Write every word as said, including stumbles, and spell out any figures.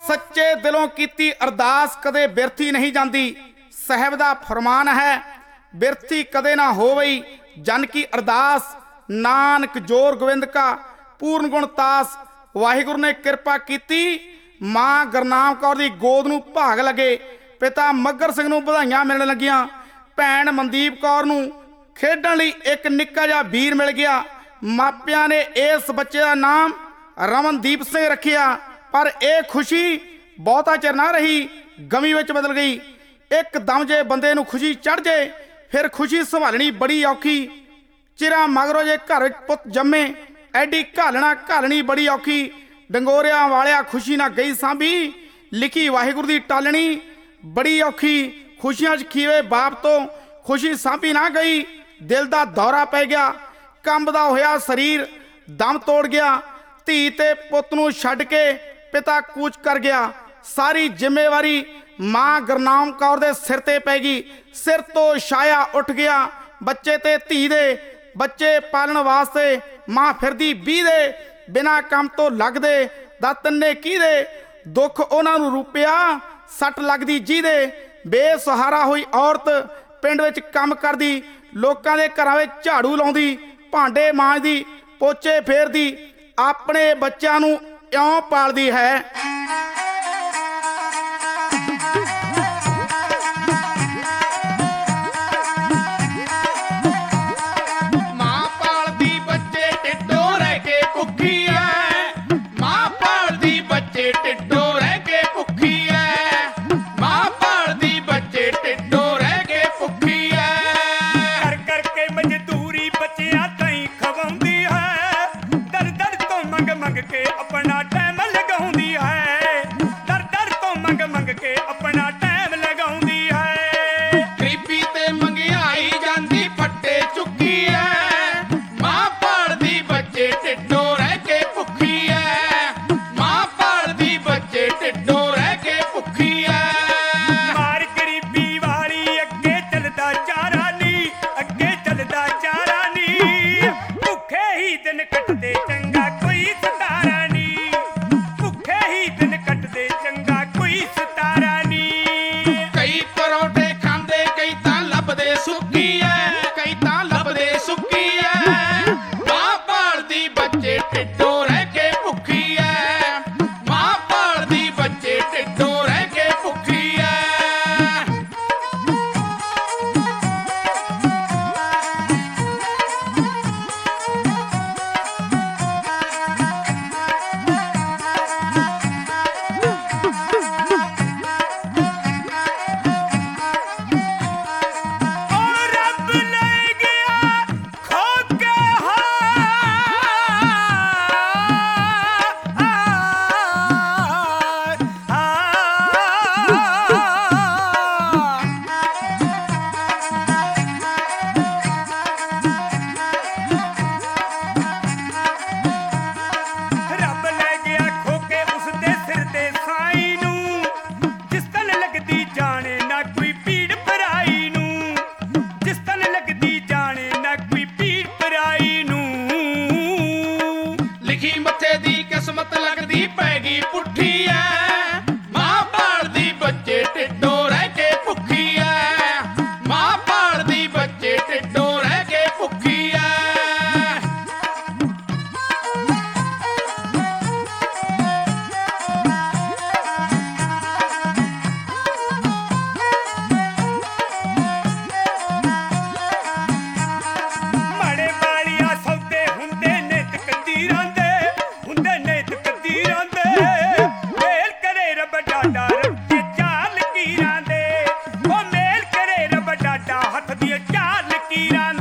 सच्चे दिलों कीती अरदास कदे बिरथी नहीं जाती। साहब दा फरमान है बिरथी कदे ना होवई जन की अरदास। नानक जोर गोविंद का पूर्ण गुण तास। वाहिगुरु ने किरपा कीती मां गुरनाम कौर दी गोद नूं भाग लगे। पिता मगर सिंह नूं बधाइयां मिलण लगियां। भैण मनदीप कौर नूं खेडण लई एक निक्का जिहा वीर मिल गया। मापियां ने इस बच्चे का नाम रमनदीप सिंह रखिया। पर यह खुशी बहुता चिर ना रही, गमी विच बदल गई। एकदम जे बंदे नूं खुशी चढ़ जाए फिर खुशी संभालनी बड़ी औखी। चिरा मगरों जे घर पुत जम्मे एडी घालना घालनी बड़ी औखी। डंगोरिया वालिया खुशी ना गई सांभी, लिखी वाहिगुरु दी टालनी बड़ी औखी। खुशियां च खीवे बाप तो खुशी सांभी ना गई। दिल दा दौरा पै गया, कंबदा होया शरीर दम तोड़ गया। धी ते पुत नूं छड्ड के पिता कूच कर गया। सारी जिम्मेवारी मां गुरनाम कौर दे सिर ते पै गई। सिर तो छाया उठ गया बच्चे ते धी दे। बच्चे पालन वास्ते मां फिरदी बीह दे। बिना काम तो लगदे दातन ने की दे। दुख उन्हां नूं रूपिया सट लगदी जी दे। बेसहारा हुई औरत पिंड विच काम करदी, लोकां दे घरां विच झाड़ू लाउंदी, भांडे मांजदी, पोचे फेरदी, अपने बच्चों नूं इउं पालदी है। मां पालदी बच्चे टिड्डों रह के भुखी है। मां पालदी बच्चे टिड्डों रह के भुखी है। मां पालदी बच्चे टिड्डों रह के भुखी है। कर करके मजदूरी बच्चियां ताईं खवाउंदी है। दर दर तो मंग मंग के अपना टाइम लगाउंदी है। दर दर तो मंग मंग के अपना टाइम लगाउंदी है। गरीबी ते मंगियाई जांदी फट्टे चुकी है। मां पालदी बच्चे टिड्डों रह के भुखी है। मां पालदी बच्चे टिड्डों रह के भुखी है। मार गरीबी वाली अगे चलदा चारा नी, अगे चलदा चारा नी। भुखे ही दिन कटदे चंगा कोई सतारा नी। भुखे ही दिन कटदे चंगा कोई सतारा नी। कई परोठे खांदे कई तां लभदे सुक्की है। कई तां लभदे सुक्की है। मां पालदी बच्चे टिड्डों रह के भुखी है। मां पालदी बच्चे टिड्डों रह के भुखी है। ओ रब ले गया खो के रब ले गया खो के उसदे सिर ते साई नूं। जिस तन लगदी जाने ना कोई पीड़ पराई नूं। जिस तन लगदी जाने ना कोई पीड़ पराई नूं। लिखी मत्थे दी किस्मत लगदी पैगी पुट्ठी है। मां पालदी बच्चे टिड्डों रह के भुखी है। मां पालदी बच्चे टिड्डों रह के भुखी है। ਮਾੜੇ ਵਾਲੀਆਂ ਸੌਦੇ ਹੁੰਦੇ ਨੇ ਤਕਦੀਰਾਂ ਦੇ, ਹੁੰਦੇ ਨੇ ਤਕਦੀਰਾਂ ਦੇ। ਮੇਲ ਕਰੇ ਰੱਬ ਡਾਡਾ ਰੱਖੇ ਚਾਰ ਲਕੀਰਾਂ ਦੇ। ਉਹ ਮੇਲ ਕਰੇ ਰੱਬ ਡਾਡਾ ਹੱਥ ਦੀਆਂ ਚਾਰ ਲਕੀਰਾਂ